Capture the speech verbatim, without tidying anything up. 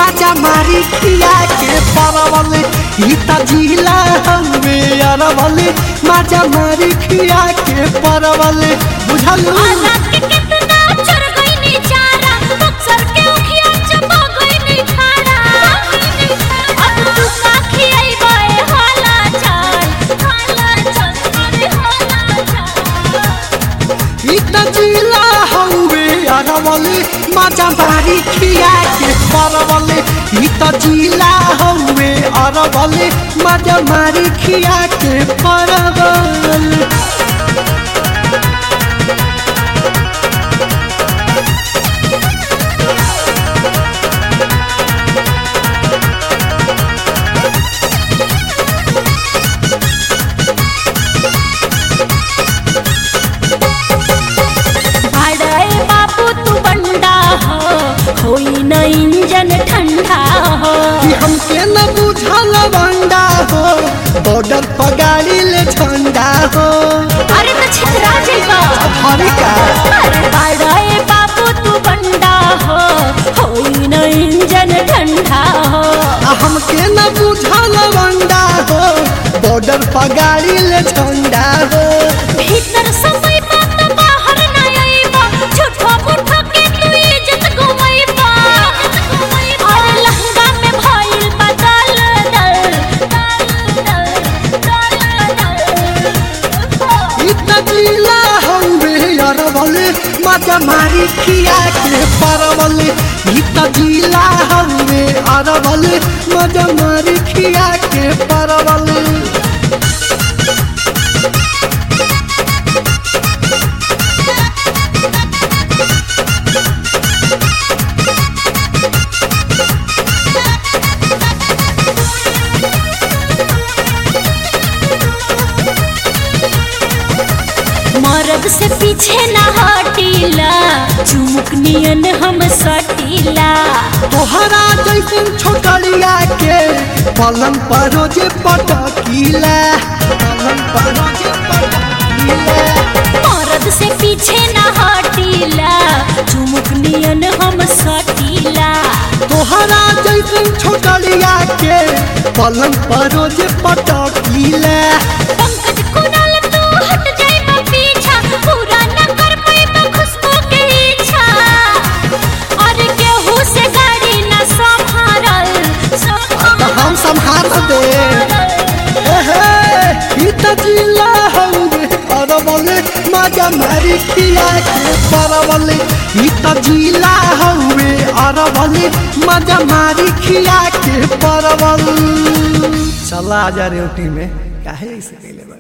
माजा मारी खिया के परवल इता जिला हवे अरवल माजा मारी खिया के परवल बुझल रात के कितना चढ़ गई नी चारा बक्सर के उखिया चबा गई नी खारा अब तू का खियाई बाए हाला चाल हाला चाल अरे हाला चाल इता जिला हवे अरवल माजा मारी खिया के परवल इता जिला हवे अरवल माजा मारी खिया के परवल होई न इंजन ठंडा हो कि हमके न बुझल बंडा हो बॉर्डर पर गाड़ी ले झंडा हो अरे तो छितरा जेबा हरी का अरे बाड़े बाबू तू बंडा हो होई न इंजन ठंडा हो हमके न बुझल बंडा हो बॉर्डर पर गाड़ी ले झंडा हो भीतर समय बात बाहर न आईबा झूठो मुठो के तू इज्जत घुमाईबा अरे लहंगा में भइल बदल दल दल दल दल इतना जिला हवे अरवल माजा मारी खिया के परवल इतना जिला हवे अरवल माजा मारी खिया के परवल मर्द से पीछे ना हटीला चुमुक नियन हम सटीला तोहरा जैसन छोकरिया के पलंग पर रोजे पटकीला पलंग पर रोजे पटकीला मर्द से पीछे ना हटीला चुमुक नियन हम सटीला तोहरा जैसन छोकरिया के पलंग पर रोजे पटकीला पंकज कुणाल तू हट जाइबा पीछा पूरा न कर पाइबा खुशबू के इच्छा और केहू से गाड़ी न संभारल तो हम संभाल दे इतना जिला हवे अरवल माजा मारी खिया के परवल इतना जिला हवे अरवल माजा मारी खिया के परवल चला जा रेवटी में काहे ऐसे